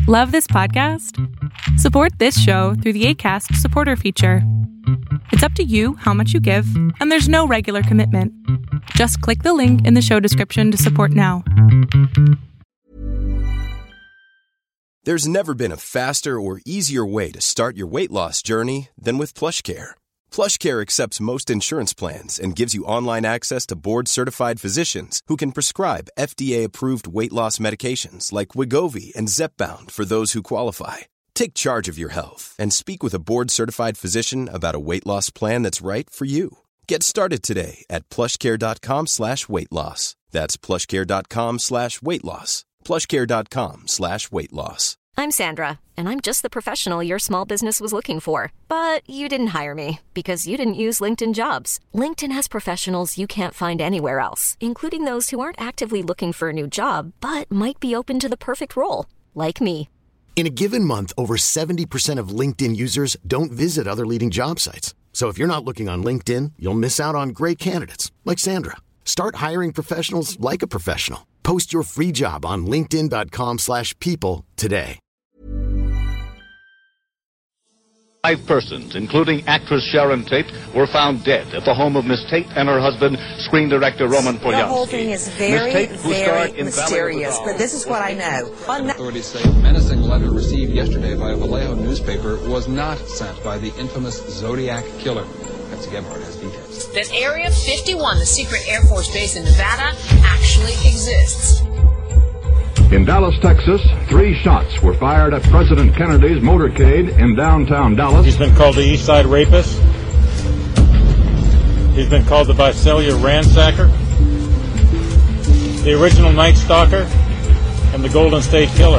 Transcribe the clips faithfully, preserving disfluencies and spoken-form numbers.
Love this podcast? Support this show through the Acast supporter feature. It's up to you how much you give, and there's no regular commitment. Just click the link in the show description to support now. There's never been a faster or easier way to start your weight loss journey than with PlushCare. PlushCare accepts most insurance plans and gives you online access to board-certified physicians who can prescribe F D A-approved weight loss medications like Wegovy and Zepbound for those who qualify. Take charge of your health and speak with a board-certified physician about a weight loss plan that's right for you. Get started today at plushcare.com slash weight loss. That's plushcare.com slash weight loss. plushcare.com slash weight loss. I'm Sandra, and I'm just the professional your small business was looking for. But you didn't hire me because you didn't use LinkedIn Jobs. LinkedIn has professionals you can't find anywhere else, including those who aren't actively looking for a new job, but might be open to the perfect role, like me. In a given month, over seventy percent of LinkedIn users don't visit other leading job sites. So if you're not looking on LinkedIn, you'll miss out on great candidates like Sandra. Start hiring professionals like a professional. Post your free job on linkedin.com slash people today. Five persons, including actress Sharon Tate, were found dead at the home of Miss Tate and her husband, screen director Roman Polanski. The whole thing is very, Tate, very mysterious, but this is what I know. Authorities say a menacing letter received yesterday by a Vallejo newspaper was not sent by the infamous Zodiac killer. Betsy Gebhardt has details. That Area fifty-one, the secret Air Force base in Nevada, actually exists. In Dallas, Texas, three shots were fired at President Kennedy's motorcade in downtown Dallas. He's been called the East Side Rapist. He's been called the Visalia Ransacker, the original Night Stalker, and the Golden State Killer.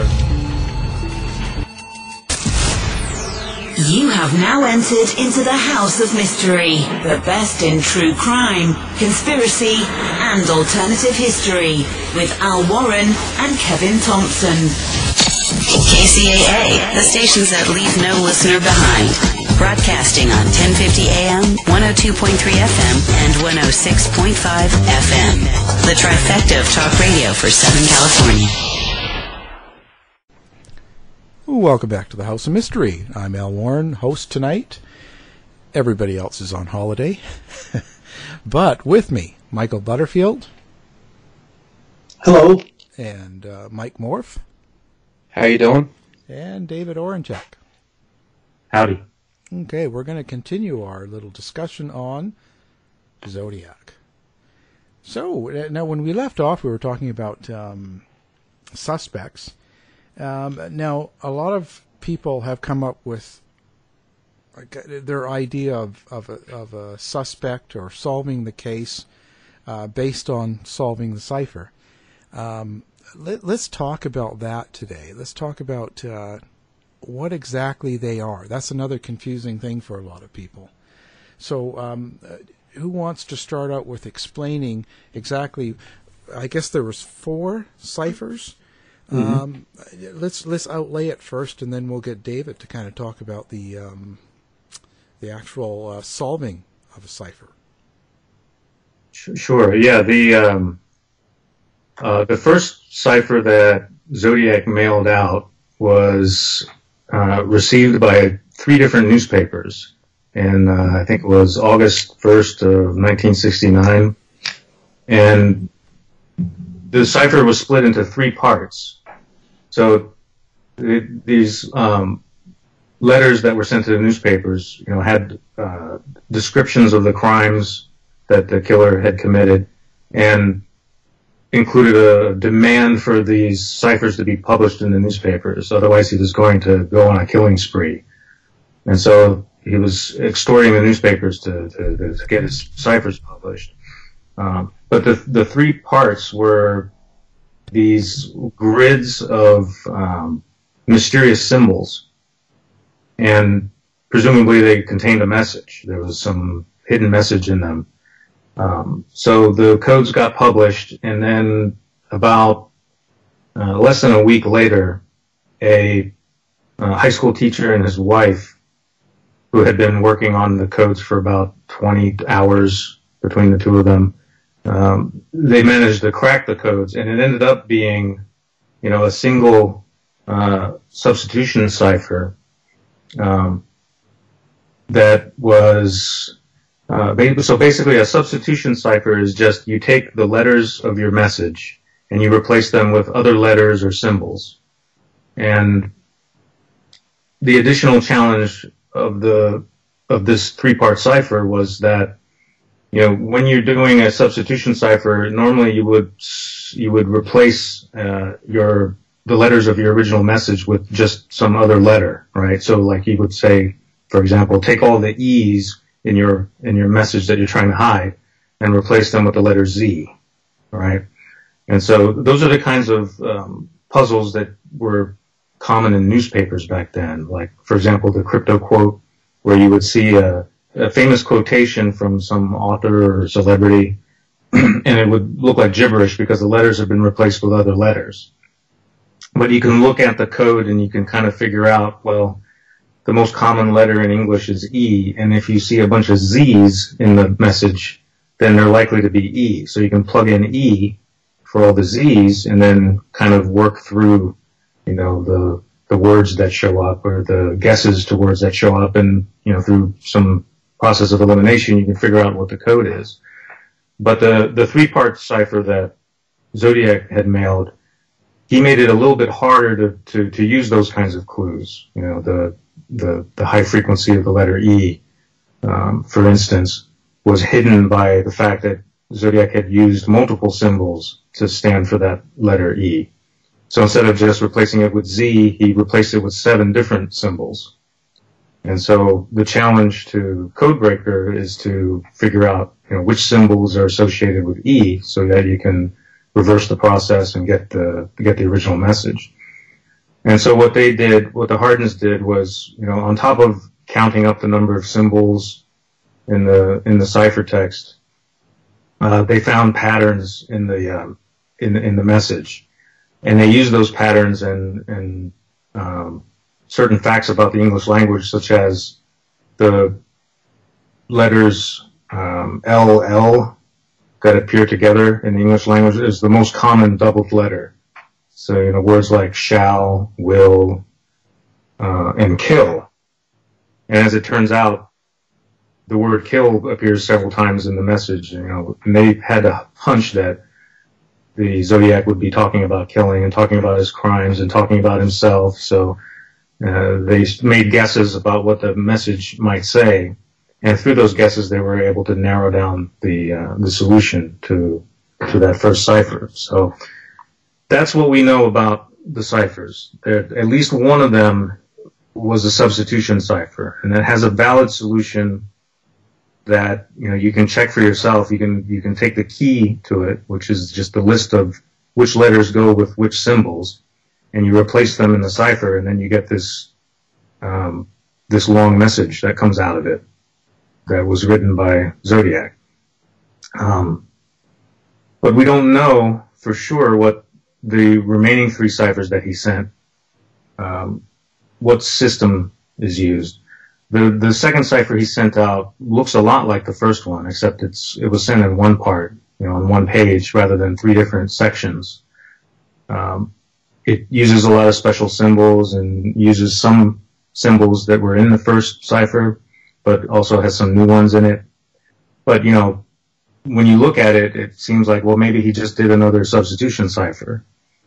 You have now entered into the House of Mystery, the best in true crime, conspiracy, and alternative history, with Al Warren and Kevin Thompson. K C A A, the stations that leave no listener behind. Broadcasting on ten fifty A M, one oh two point three F M, and one oh six point five F M. The trifecta of talk radio for Southern California. Welcome back to the House of Mystery. I'm Al Warren, host tonight. Everybody else is on holiday. But with me, Michael Butterfield. Hello. And uh, Mike Morph. How you doing? And David Oranchek. Howdy. Okay, we're going to continue our little discussion on Zodiac. So, now when we left off, we were talking about um, suspects. Um, now, a lot of people have come up with like, their idea of, of, a, of a suspect or solving the case uh, based on solving the cipher. Um, let, let's talk about that today. Let's talk about uh, what exactly they are. That's another confusing thing for a lot of people. So um, who wants to start out with explaining exactly, I guess there was four ciphers. Mm-hmm. Um, let's let's outlay it first, and then we'll get David to kind of talk about the um, the actual uh, solving of a cipher. Sure. Yeah. The um, uh, the first cipher that Zodiac mailed out was uh, received by three different newspapers, and uh, I think it was August first of nineteen sixty-nine, and the cipher was split into three parts. So it, these um, letters that were sent to the newspapers, you know, had uh, descriptions of the crimes that the killer had committed, and included a demand for these ciphers to be published in the newspapers. Otherwise, he was going to go on a killing spree. And so he was extorting the newspapers to, to, to get his ciphers published. Um, but the the three parts were these grids of um, mysterious symbols, and presumably they contained a message. There was some hidden message in them. Um, so the codes got published, and then about uh, less than a week later, a uh, high school teacher and his wife, who had been working on the codes for about twenty hours between the two of them, Um, they managed to crack the codes, and it ended up being, you know, a single uh, substitution cipher um, that was uh, so basically a substitution cipher is just you take the letters of your message and you replace them with other letters or symbols. And the additional challenge of the of this three-part cipher was that, you know, when you're doing a substitution cipher, normally you would you would replace uh, your the letters of your original message with just some other letter, right? So, like you would say, for example, take all the E's in your in your message that you're trying to hide and replace them with the letter Z, right? And so those are the kinds of um, puzzles that were common in newspapers back then. Like, for example, the crypto quote, where you would see a, a famous quotation from some author or celebrity, and it would look like gibberish because the letters have been replaced with other letters. But you can look at the code and you can kind of figure out, well, the most common letter in English is E, and if you see a bunch of Z's in the message, then they're likely to be E. So you can plug in E for all the Z's and then kind of work through, you know, the the words that show up or the guesses to words that show up, and, you know, through some process of elimination, you can figure out what the code is. But the, the three-part cipher that Zodiac had mailed, he made it a little bit harder to, to, to use those kinds of clues. You know, the, the, the high frequency of the letter E, um, for instance, was hidden by the fact that Zodiac had used multiple symbols to stand for that letter E. So instead of just replacing it with Z, he replaced it with seven different symbols. And so the challenge to Codebreaker is to figure out, you know, which symbols are associated with E so that you can reverse the process and get the get the original message. And so what they did, what the Hardens did was, you know, on top of counting up the number of symbols in the in the ciphertext, uh, they found patterns in the um, in in the message. And they use those patterns and, and um, certain facts about the English language, such as the letters um, L L that appear together in the English language is the most common doubled letter. So, you know, words like shall, will, uh, and kill. And as it turns out, the word kill appears several times in the message, you know, and they had a hunch that the Zodiac would be talking about killing and talking about his crimes and talking about himself. So uh, they made guesses about what the message might say, and through those guesses, they were able to narrow down the uh, the solution to to that first cipher. So that's what we know about the ciphers. There, at least one of them was a substitution cipher, and that has a valid solution that, you know, you can check for yourself. You can you can take the key to it, which is just the list of which letters go with which symbols, and you replace them in the cipher, and then you get this um, this long message that comes out of it that was written by Zodiac. Um, but we don't know for sure what the remaining three ciphers that he sent, um, what system is used. The the second cipher he sent out looks a lot like the first one, except it's it was sent in one part, you know, on one page rather than three different sections. Um, it uses a lot of special symbols and uses some symbols that were in the first cipher, but also has some new ones in it. But, you know, when you look at it, it seems like, well, maybe he just did another substitution cipher.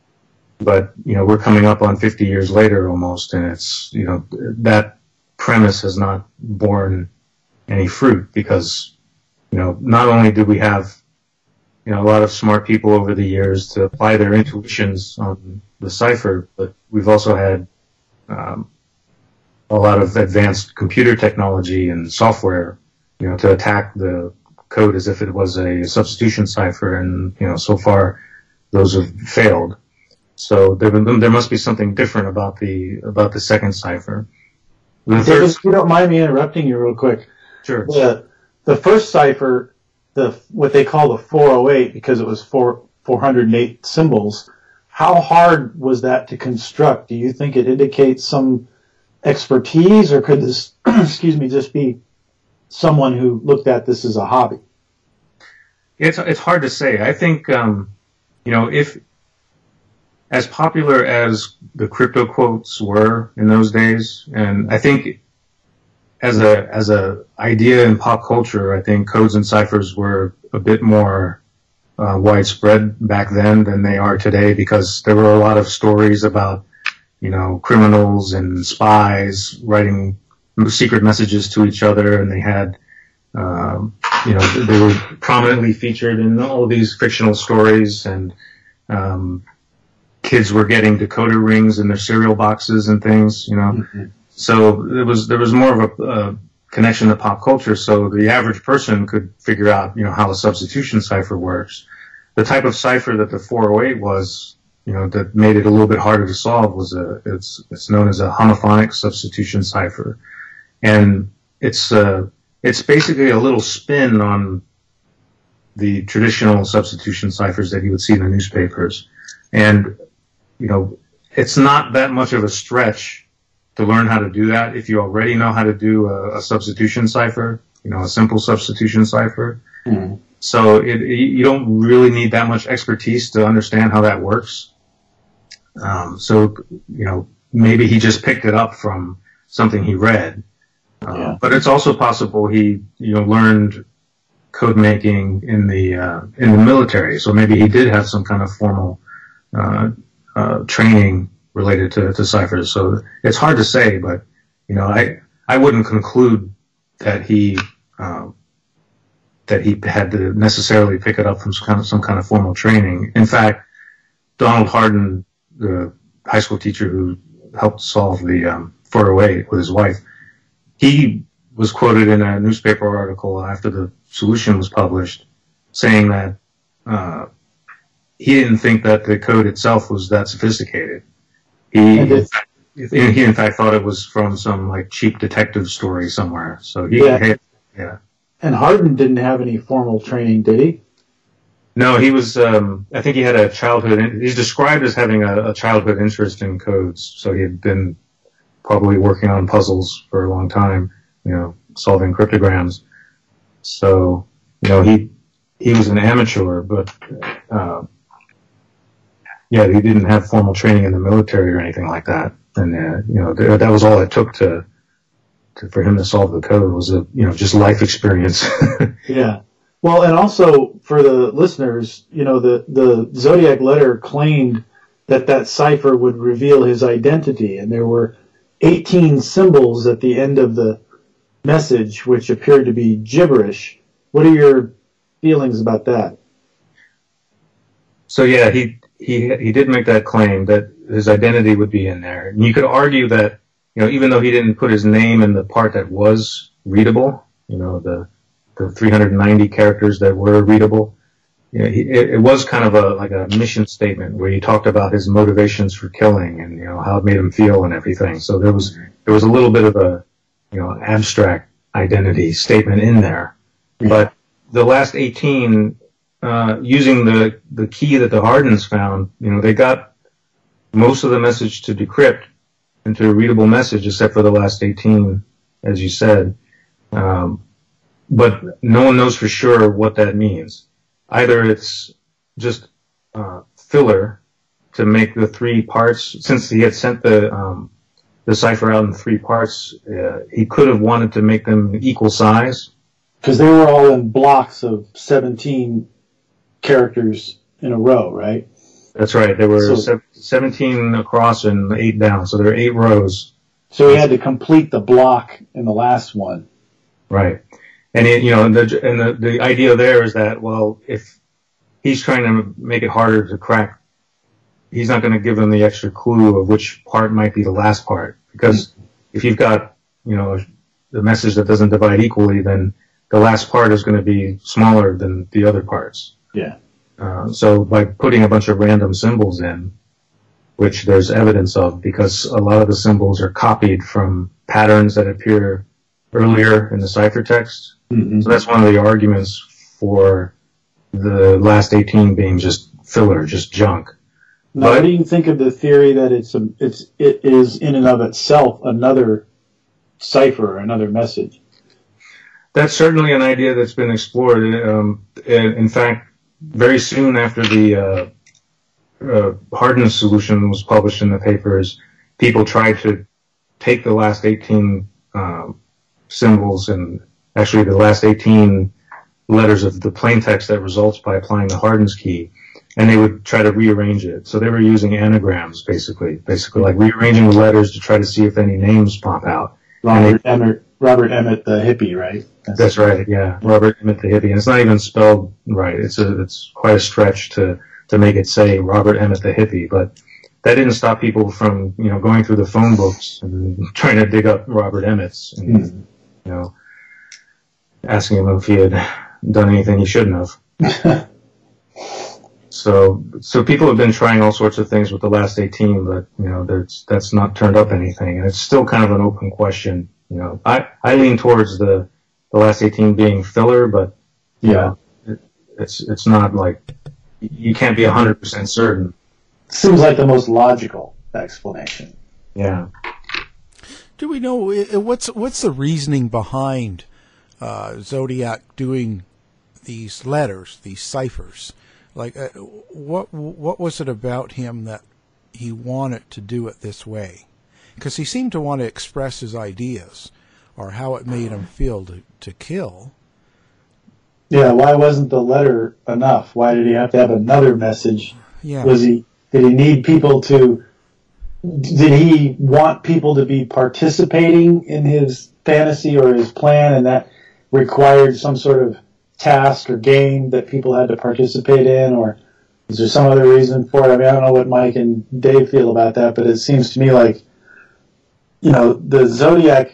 But, you know, we're coming up on fifty years later almost, and it's, you know, that premise has not borne any fruit because, you know, not only do we have, you know, a lot of smart people over the years to apply their intuitions on the cipher, but we've also had um, a lot of advanced computer technology and software, you know, to attack the code as if it was a substitution cipher, and, you know, so far those have failed. So there, there must be something different about the about the second cipher. The David, if you don't mind me interrupting you real quick. Sure. The, the first cipher, the what they call the four oh eight, because it was four, four hundred eight symbols, how hard was that to construct? Do you think it indicates some expertise, or could this, excuse me, just be someone who looked at this as a hobby? It's it's hard to say. I think, um, you know, if as popular as the crypto quotes were in those days, and I think as a as a idea in pop culture, I think codes and ciphers were a bit more uh, widespread back then than they are today, because there were a lot of stories about, you know, criminals and spies writing secret messages to each other, and they had, um, you know, they were prominently featured in all of these fictional stories, and um, kids were getting decoder rings in their cereal boxes and things, you know. Mm-hmm. So there was there was more of a uh, connection to pop culture, so the average person could figure out, you know, how a substitution cipher works. The type of cipher that the four oh eight was, you know, that made it a little bit harder to solve was a it's it's known as a homophonic substitution cipher, and it's uh it's basically a little spin on the traditional substitution ciphers that you would see in the newspapers, and you know, it's not that much of a stretch to learn how to do that if you already know how to do a, a substitution cipher, you know, a simple substitution cipher. Mm-hmm. So it, you don't really need that much expertise to understand how that works. Um, so, you know, maybe he just picked it up from something he read. Uh, yeah. But it's also possible he, you know, learned code making in the, uh, in the military. So maybe he did have some kind of formal, uh, uh, training related to, to ciphers. So it's hard to say, but, you know, I, I wouldn't conclude that he, um, that he had to necessarily pick it up from some kind of, some kind of formal training. In fact, Donald Hardin, the high school teacher who helped solve the, um, four oh eight with his wife, he was quoted in a newspaper article after the solution was published saying that, uh, he didn't think that the code itself was that sophisticated. He, in fact, he in fact thought it was from some like cheap detective story somewhere. So he, yeah. Had, yeah. And Hardin didn't have any formal training, did he? No, he was. Um, I think he had a childhood. He's described as having a, a childhood interest in codes. So he had been probably working on puzzles for a long time, you know, solving cryptograms. So, you know, he he was an amateur, but. Uh, Yeah, he didn't have formal training in the military or anything like that, and uh, you know th- that was all it took to, to for him to solve the code was a you know just life experience. Yeah, well, and also for the listeners, you know, the the Zodiac letter claimed that that cipher would reveal his identity, and there were eighteen symbols at the end of the message which appeared to be gibberish. What are your feelings about that? So yeah, he. He he did make that claim that his identity would be in there. And you could argue that, you know, even though he didn't put his name in the part that was readable, you know, the the three hundred ninety characters that were readable, you know, he, it, it was kind of a like a mission statement where he talked about his motivations for killing and, you know, how it made him feel and everything. So there was there was a little bit of a, you know, abstract identity statement in there. But the last eighteen, Uh, using the, the key that the Hardins found, you know, they got most of the message to decrypt into a readable message, except for the last eighteen, as you said. Um, but no one knows for sure what that means. Either it's just uh, filler to make the three parts, since he had sent the um, the cipher out in three parts, uh, he could have wanted to make them equal size. Because they were all in blocks of seventeen characters in a row, right? That's right. There were so, seventeen across and eight down, so there are eight rows. So he had to complete the block in the last one. Right. And, it, you know, and, the, and the, the idea there is that, well, if he's trying to make it harder to crack, he's not going to give them the extra clue of which part might be the last part. Because mm-hmm. if you've got, you know, the message that doesn't divide equally, then the last part is going to be smaller than the other parts. Yeah. Uh, so by putting a bunch of random symbols in, which there's evidence of, because a lot of the symbols are copied from patterns that appear earlier in the ciphertext. Mm-hmm. So that's one of the arguments for the last eighteen being just filler, just junk. Now, but, what do you think of the theory that it's a, it's it is in and of itself another cipher, another message? That's certainly an idea that's been explored. Um, in fact, very soon after the uh, uh, Hardin's solution was published in the papers, people tried to take the last eighteen um, symbols and actually the last eighteen letters of the plain text that results by applying the Hardin's key, and they would try to rearrange it. So they were using anagrams, basically, basically like rearranging the letters to try to see if any names pop out. Robert they, Emmett, Robert Emmett the hippie, right? That's, that's right, yeah. Robert Emmett the hippie. And it's not even spelled right. It's a, it's quite a stretch to, to make it say Robert Emmett the hippie, but that didn't stop people from, you know, going through the phone books and trying to dig up Robert Emmett's and, mm. you know, asking him if he had done anything he shouldn't have. so, so people have been trying all sorts of things with the last eighteen, but, you know, that's, that's not turned up anything. And it's still kind of an open question. You know, I, I lean towards the, the last eighteen being filler, but, you yeah. know, it, it's, it's not like, you can't be one hundred percent certain. Seems like the most logical explanation. Yeah. Do we know what's what's the reasoning behind uh, Zodiac doing these letters, these ciphers? Like, uh, what what was it about him that he wanted to do it this way? Because he seemed to want to express his ideas or how it made him feel to, to kill. Yeah. Why wasn't the letter enough? Why did he have to have another message? Yeah. Was he? Did he need people to, did he want people to be participating in his fantasy or his plan, and that required some sort of task or game that people had to participate in, or is there some other reason for it? I mean, I don't know what Mike and Dave feel about that, but it seems to me like, you know, the Zodiac,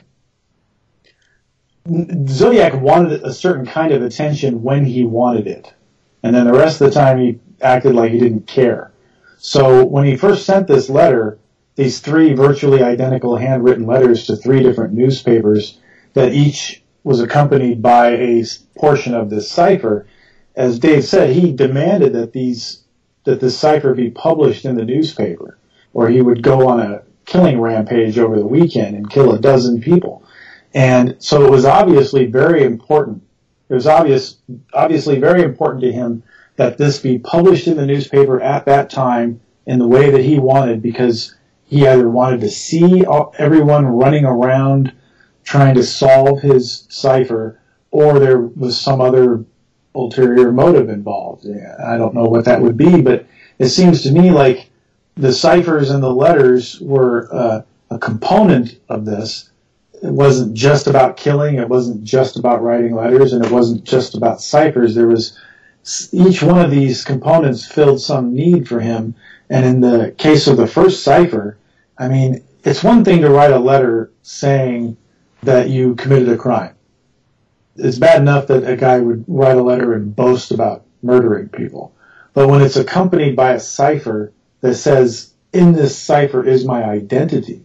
Zodiac wanted a certain kind of attention when he wanted it, and then the rest of the time he acted like he didn't care. So when he first sent this letter, these three virtually identical handwritten letters to three different newspapers that each was accompanied by a portion of this cipher, as Dave said, he demanded that these that this cipher be published in the newspaper, or he would go on a killing rampage over the weekend and kill a dozen people. And so it was obviously very important. It was obvious, obviously very important to him that this be published in the newspaper at that time in the way that he wanted, because he either wanted to see everyone running around trying to solve his cipher, or there was some other ulterior motive involved. I don't know what that would be, but it seems to me like the ciphers and the letters were uh, a component of this. It wasn't just about killing, it wasn't just about writing letters, and it wasn't just about ciphers. There was each one of these components filled some need for him. And in the case of the first cipher, I mean, it's one thing to write a letter saying that you committed a crime. It's bad enough that a guy would write a letter and boast about murdering people. But when it's accompanied by a cipher that says, in this cipher is my identity,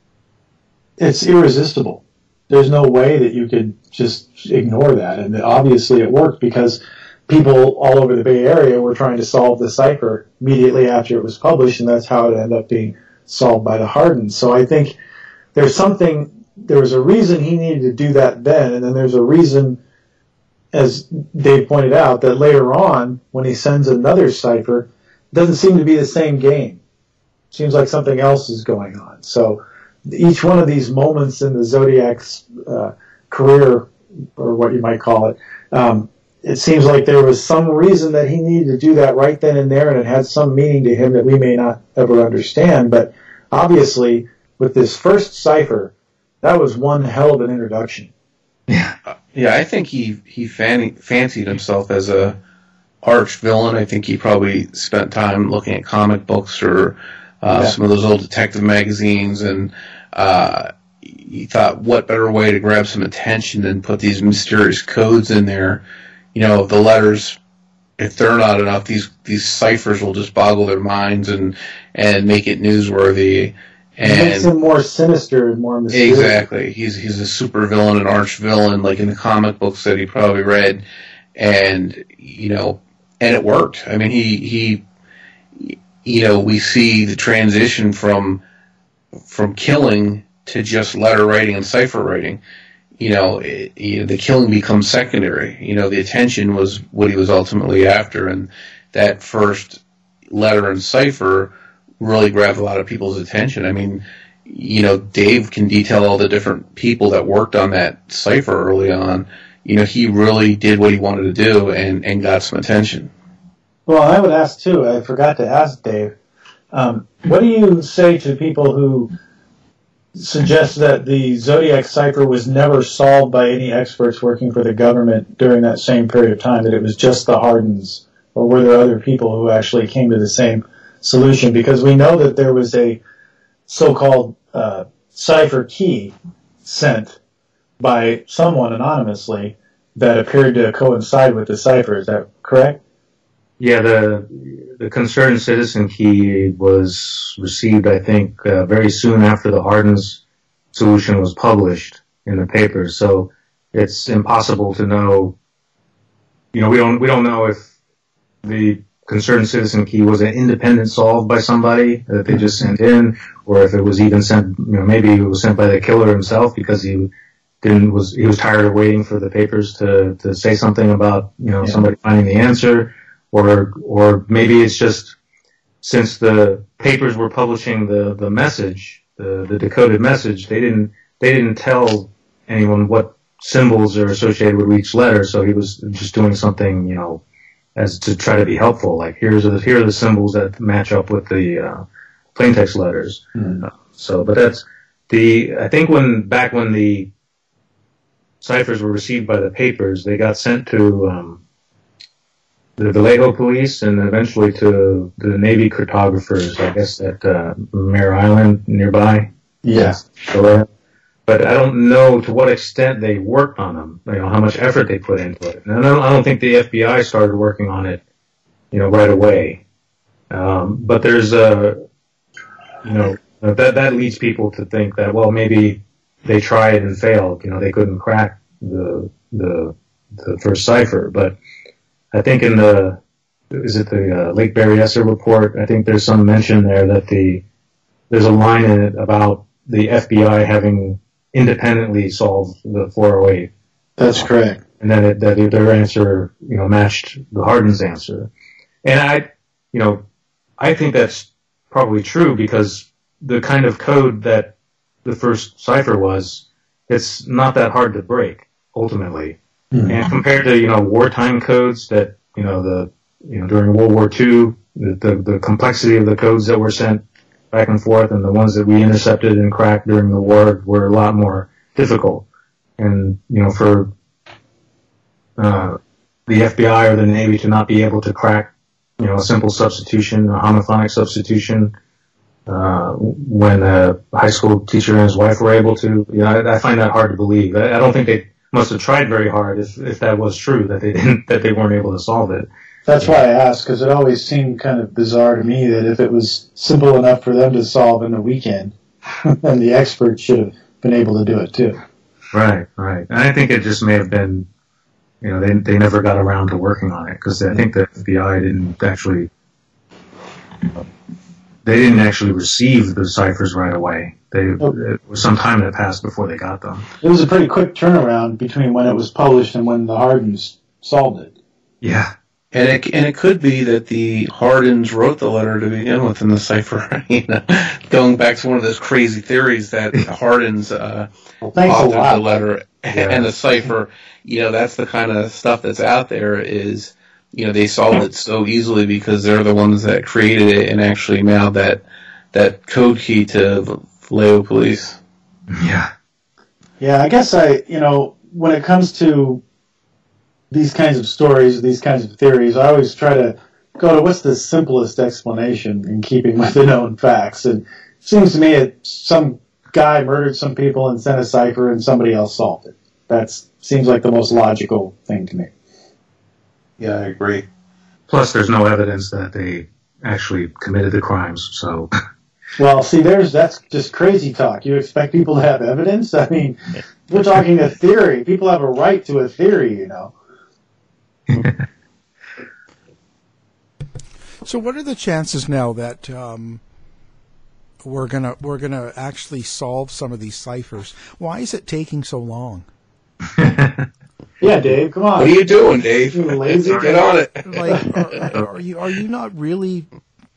it's irresistible. There's no way that you could just ignore that. And obviously it worked, because people all over the Bay Area were trying to solve the cipher immediately after it was published, and that's how it ended up being solved by the Hardins. So I think there's something, there was a reason he needed to do that then, and then there's a reason, as Dave pointed out, that later on, when he sends another cipher, it doesn't seem to be the same game. It seems like something else is going on. So each one of these moments in the Zodiac's uh, career, or what you might call it, um, it seems like there was some reason that he needed to do that right then and there, and it had some meaning to him that we may not ever understand. But obviously, with this first cipher, that was one hell of an introduction. Yeah, yeah. I think he he fan- fancied himself as a arch villain. I think he probably spent time looking at comic books or uh, yeah. some of those old detective magazines, and uh, he thought, what better way to grab some attention than put these mysterious codes in there. You know, the letters, if they're not enough, these these ciphers will just boggle their minds and and make it newsworthy. And it makes him more sinister and more mysterious. Exactly. He's he's a super villain, an arch villain, like in the comic books that he probably read, and you know, and it worked. I mean, he he, you know, we see the transition from from killing to just letter writing and cipher writing. You know, it, you know, the killing becomes secondary. You know, the attention was what he was ultimately after, and that first letter and cipher really grabbed a lot of people's attention. I mean, you know, Dave can detail all the different people that worked on that cipher early on. You know, he really did what he wanted to do and, and got some attention. Well, I would ask, too, I forgot to ask Dave, um, what do you say to people who suggest that the Zodiac cipher was never solved by any experts working for the government during that same period of time, that it was just the Hardins, or were there other people who actually came to the same solution? Because we know that there was a so-called uh, cipher key sent by someone anonymously that appeared to coincide with the cipher. Is that correct? Yeah, the the concerned citizen key was received, I think, uh, very soon after the Hardin's solution was published in the papers. So it's impossible to know. You know, we don't we don't know if the concerned citizen key was an independent solve by somebody that they just sent in, or if it was even sent. You know, maybe it was sent by the killer himself because he didn't was he was tired of waiting for the papers to to say something about you know yeah. somebody finding the answer. Or, or maybe it's just since the papers were publishing the, the message, the, the decoded message, they didn't, they didn't tell anyone what symbols are associated with each letter. So he was just doing something, you know, as to try to be helpful. Like here's the, here are the symbols that match up with the, uh, plaintext letters. Mm-hmm. Uh, so, but that's the, I think when, back when the ciphers were received by the papers, they got sent to, um, the Vallejo police and eventually to the Navy cartographers, I guess, at uh, Mare Island nearby. Yes. Yeah. But I don't know to what extent they worked on them, you know, how much effort they put into it. And I don't, I don't think the F B I started working on it, you know, right away. Um, but there's a, you know, that, that leads people to think that, well, maybe they tried and failed, you know, they couldn't crack the, the, the first cipher, but I think in the, is it the uh, Lake Berryessa report, I think there's some mention there that the, there's a line in it about the F B I having independently solved the four oh eight. That's correct. And then it, that their answer, you know, matched the Hardin's answer. And I, you know, I think that's probably true because the kind of code that the first cipher was, it's not that hard to break, ultimately. Mm-hmm. And compared to, you know, wartime codes that, you know, the, you know, during World War Two, the, the, the complexity of the codes that were sent back and forth and the ones that we intercepted and cracked during the war were a lot more difficult. And, you know, for, uh, the F B I or the Navy to not be able to crack, you know, a simple substitution, a homophonic substitution, uh, when a high school teacher and his wife were able to, you know, I, I find that hard to believe. I, I don't think they must have tried very hard if, if that was true, that they didn't, that they weren't able to solve it. That's why I asked, because it always seemed kind of bizarre to me that if it was simple enough for them to solve in a weekend, then the experts should have been able to do it too. Right, right. And I think it just may have been, you know, they they never got around to working on it, because I think the F B I didn't actually, they didn't actually receive the ciphers right away. They, it was some time that passed before they got them. It was a pretty quick turnaround between when it was published and when the Hardins solved it. Yeah. And it and it could be that the Hardins wrote the letter to begin with in the cipher. You know, going back to one of those crazy theories that Hardins uh, well, authored the letter yeah. and the cipher. You know, that's the kind of stuff that's out there. Is you know they solved it so easily because they're the ones that created it and actually mailed that that code key to Vallejo police. Yeah. Yeah, I guess I you know when it comes to these kinds of stories, these kinds of theories, I always try to go to what's the simplest explanation in keeping with the known facts. And it seems to me that some guy murdered some people and sent a cipher and somebody else solved it. That seems like the most logical thing to me. Yeah, I agree. Plus, there's no evidence that they actually committed the crimes, so... Well, see, there's that's just crazy talk. You expect people to have evidence? I mean, we're talking a theory. People have a right to a theory, you know. So, what are the chances now that um, we're gonna we're gonna actually solve some of these ciphers? Why is it taking so long? Yeah, Dave, come on. What are you doing, Dave? You lazy? Get on it. Like, are, are you are you not really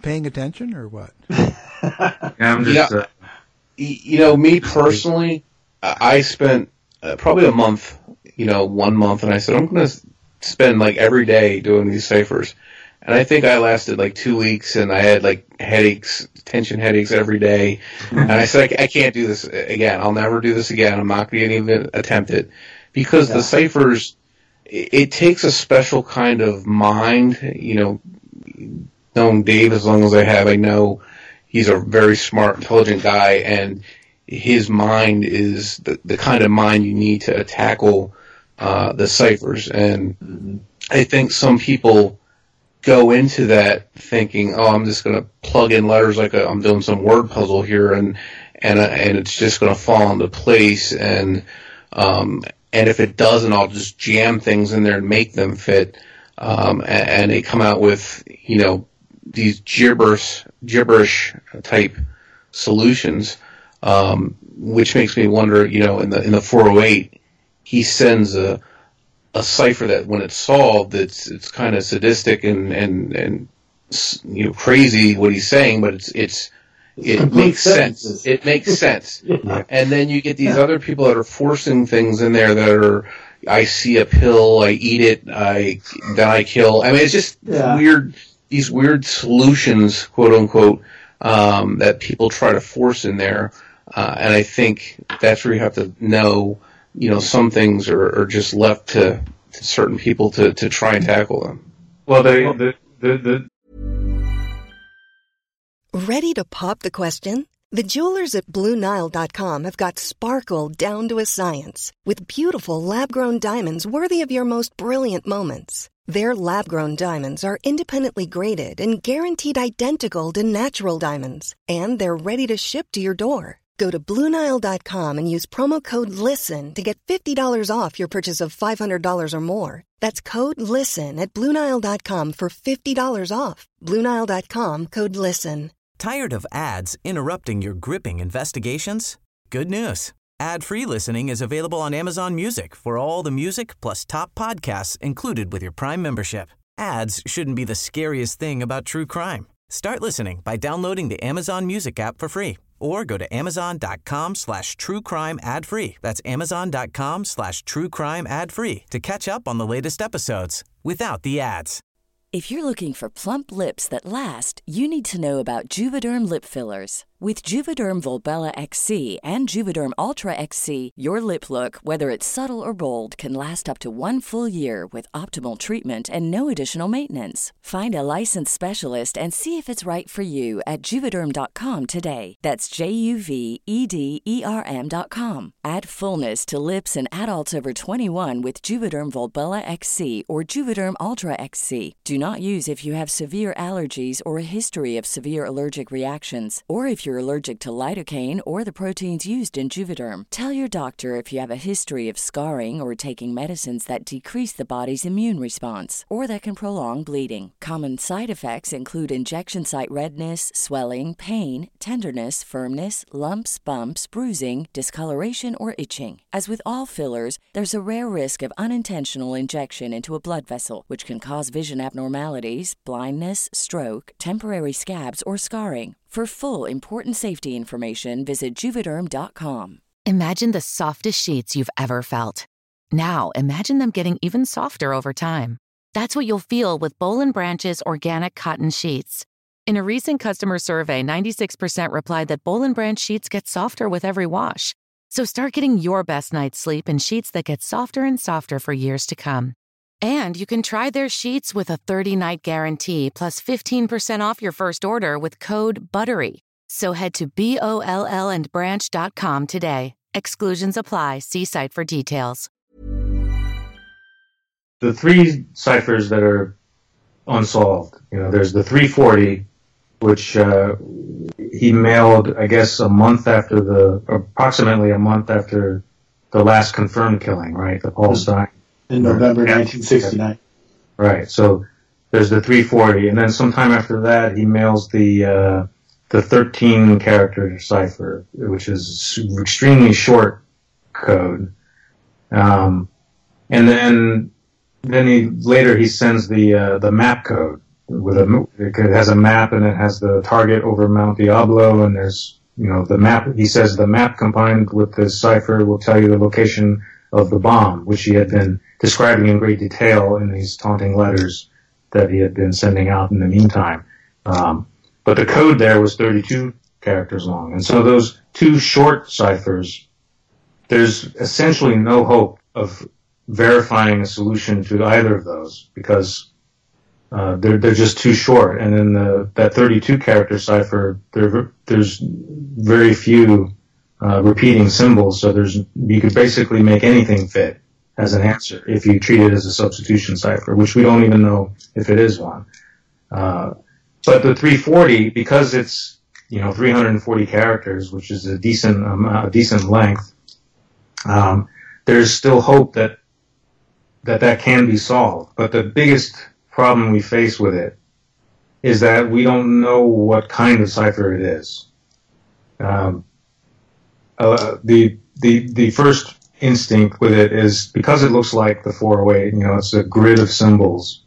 paying attention or what? yeah, I'm just, yeah. Uh, you know, me personally, I spent uh, probably a month, you know, one month, and I said, I'm going to spend like every day doing these ciphers. And I think I lasted like two weeks, and I had like headaches, tension headaches every day. And I said, I, I can't do this again. I'll never do this again. I'm not going to even attempt it. Because yeah. the ciphers, it, it takes a special kind of mind. You know, knowing Dave as long as I have, I know he's a very smart, intelligent guy, and his mind is the, the kind of mind you need to tackle uh, the ciphers. And mm-hmm. I think some people go into that thinking, oh, I'm just going to plug in letters like a, I'm doing some word puzzle here, and and uh, and it's just going to fall into place. And um, and if it doesn't, I'll just jam things in there and make them fit. Um, and, and they come out with, you know, these gibberish gibberish type solutions, um, which makes me wonder. You know, in the in the four oh eight, he sends a a cipher that when it's solved, it's it's kind of sadistic and, and, and you know crazy what he's saying, but it's it's it makes sense. It makes sense. yeah. And then you get these yeah. other people that are forcing things in there that are, I see a pill, I eat it, I then I kill. I mean, it's just yeah. weird. These weird solutions, quote unquote, um, that people try to force in there, uh, and I think that's where you have to know. You know, some things are, are just left to, to certain people to, to try and tackle them. Well, they, the, the, the... Ready to pop the question? The jewelers at Blue Nile dot com have got sparkle down to a science with beautiful lab-grown diamonds worthy of your most brilliant moments. Their lab-grown diamonds are independently graded and guaranteed identical to natural diamonds, and they're ready to ship to your door. Go to Blue Nile dot com and use promo code LISTEN to get fifty dollars off your purchase of five hundred dollars or more. That's code LISTEN at Blue Nile dot com for fifty dollars off. Blue Nile dot com, code LISTEN. Tired of ads interrupting your gripping investigations? Good news. Ad-free listening is available on Amazon Music for all the music plus top podcasts included with your Prime membership. Ads shouldn't be the scariest thing about true crime. Start listening by downloading the Amazon Music app for free. Or go to amazon.com slash true crime ad free. That's amazon.com slash true crime ad free to catch up on the latest episodes without the ads. If you're looking for plump lips that last, you need to know about Juvederm lip fillers. With Juvederm Volbella X C and Juvederm Ultra X C, your lip look, whether it's subtle or bold, can last up to one full year with optimal treatment and no additional maintenance. Find a licensed specialist and see if it's right for you at Juvederm dot com today. That's J U V E D E R M dot com. Add fullness to lips in adults over twenty-one with Juvederm Volbella X C or Juvederm Ultra X C. Do not use if you have severe allergies or a history of severe allergic reactions, or if you're allergic to lidocaine or the proteins used in Juvederm. Tell your doctor if you have a history of scarring or taking medicines that decrease the body's immune response or that can prolong bleeding. Common side effects include injection site redness, swelling, pain, tenderness, firmness, lumps, bumps, bruising, discoloration, or itching. As with all fillers, there's a rare risk of unintentional injection into a blood vessel, which can cause vision abnormalities, blindness, stroke, temporary scabs, or scarring. For full, important safety information, visit Juvederm dot com. Imagine the softest sheets you've ever felt. Now, imagine them getting even softer over time. That's what you'll feel with Boll and Branch's organic cotton sheets. In a recent customer survey, ninety-six percent replied that Boll and Branch sheets get softer with every wash. So start getting your best night's sleep in sheets that get softer and softer for years to come. And you can try their sheets with a thirty-night guarantee plus fifteen percent off your first order with code BUTTERY. So head to B O L L and branch dot com today. Exclusions apply. See site for details. The three ciphers that are unsolved, you know, there's the three forty, which uh, he mailed, I guess, a month after the, approximately a month after the last confirmed killing, right? The Paul Stein. In November nineteen sixty-nine. Right. So there's the three forty, and then sometime after that, he mails the uh, the thirteen character cipher, which is extremely short code. Um, and then then he later he sends the uh, the map code, with a, it has a map and it has the target over Mount Diablo, and there's, you know, the map, he says the map combined with the cipher will tell you the location of the bomb, which he had been describing in great detail in these taunting letters that he had been sending out in the meantime. Um, but the code there was thirty-two characters long. And so those two short ciphers, there's essentially no hope of verifying a solution to either of those because uh, they're they're just too short. And in the that thirty-two character cipher, there there's very few uh, repeating symbols, so there's you could basically make anything fit as an answer if you treat it as a substitution cipher, which we don't even know if it is one. Uh, but the three forty, because it's you know three hundred forty characters, which is a decent um, a decent length, um, there's still hope that that that can be solved. But the biggest problem we face with it is that we don't know what kind of cipher it is. Um, uh, the the the first instinct with it is because it looks like the four oh eight, you know, it's a grid of symbols.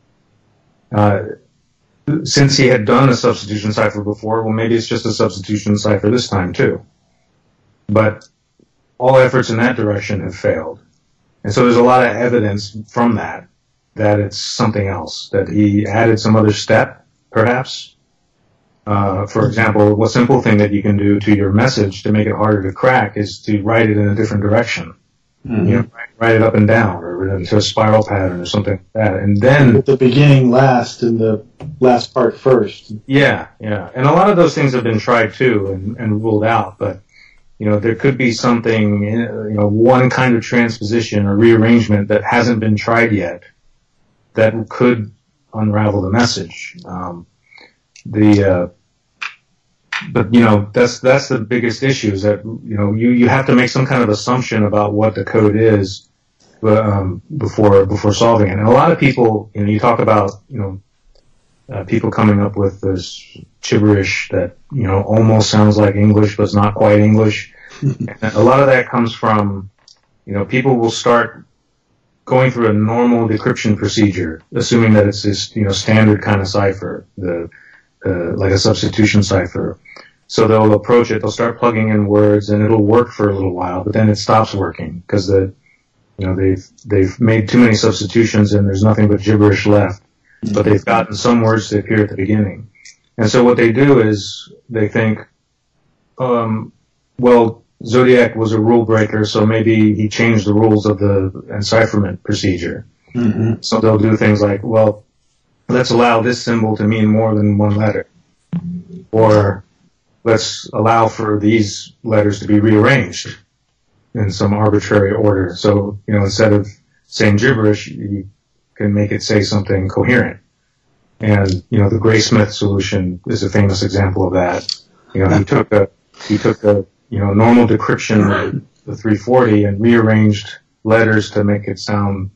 Uh, since he had done a substitution cipher before, well, maybe it's just a substitution cipher this time too. But all efforts in that direction have failed. And so there's a lot of evidence from that, that it's something else, that he added some other step, perhaps. Uh, for example, one simple thing that you can do to your message to make it harder to crack is to write it in a different direction. Mm-hmm. You know, write, write it up and down, or into a spiral pattern or something like that. And then with the beginning last and the last part first. Yeah, yeah. And a lot of those things have been tried too and, and ruled out, but you know, there could be something, you know, one kind of transposition or rearrangement that hasn't been tried yet that could unravel the message. Um, the, uh, but, you know, that's, that's the biggest issue is that, you know, you, you have to make some kind of assumption about what the code is, um, before, before solving it. And a lot of people, you know, you talk about, you know, Uh, people coming up with this gibberish that, you know, almost sounds like English, but it's not quite English. And a lot of that comes from, you know, people will start going through a normal decryption procedure, assuming that it's this, you know, standard kind of cipher, the, uh, like a substitution cipher. So they'll approach it, they'll start plugging in words, and it'll work for a little while, but then it stops working because the, you know, they've, they've made too many substitutions and there's nothing but gibberish left. But they've gotten some words to appear at the beginning. And so what they do is they think, um, well, Zodiac was a rule breaker, so maybe he changed the rules of the encipherment procedure. Mm-hmm. So they'll do things like, well, let's allow this symbol to mean more than one letter. Or let's allow for these letters to be rearranged in some arbitrary order. So, you know, instead of saying gibberish, you can make it say something coherent. And, you know, the Graysmith solution is a famous example of that. You know, he took a, he took a, you know, normal decryption of the three forty and rearranged letters to make it sound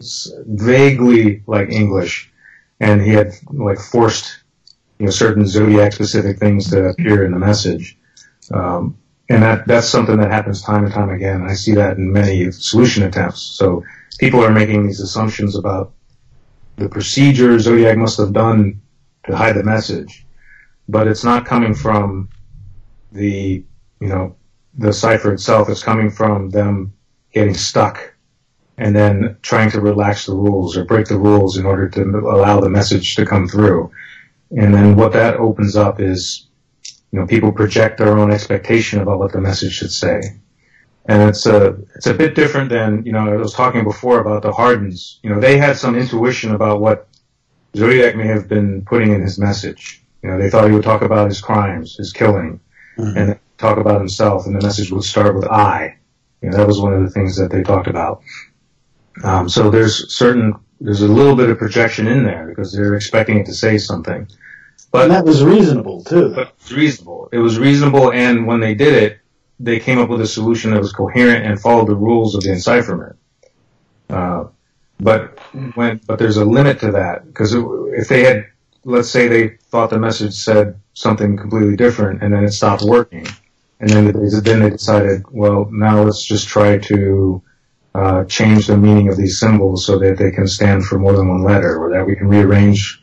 vaguely like English. And he had, like, forced, you know, certain Zodiac specific things to appear in the message. Um, and that, that's something that happens time and time again. I see that in many solution attempts. So, people are making these assumptions about the procedure Zodiac must have done to hide the message, but it's not coming from the, you know, the cipher itself. It's coming from them getting stuck and then trying to relax the rules or break the rules in order to allow the message to come through. And then what that opens up is, you know, people project their own expectation about what the message should say. And it's a, it's a bit different than, you know, I was talking before about the Hardens. You know, they had some intuition about what Zodiac may have been putting in his message. You know, they thought he would talk about his crimes, his killing, mm-hmm. and then talk about himself, and the message would start with I. You know, that was one of the things that they talked about. Um, so there's certain, there's a little bit of projection in there because they're expecting it to say something. But and that was reasonable, too. But it was reasonable. It was reasonable, and when they did it, they came up with a solution that was coherent and followed the rules of the encipherment. Uh, but when, but there's a limit to that, because if they had, let's say they thought the message said something completely different and then it stopped working, and then they, then they decided, well, now let's just try to, uh, change the meaning of these symbols so that they can stand for more than one letter, or that we can rearrange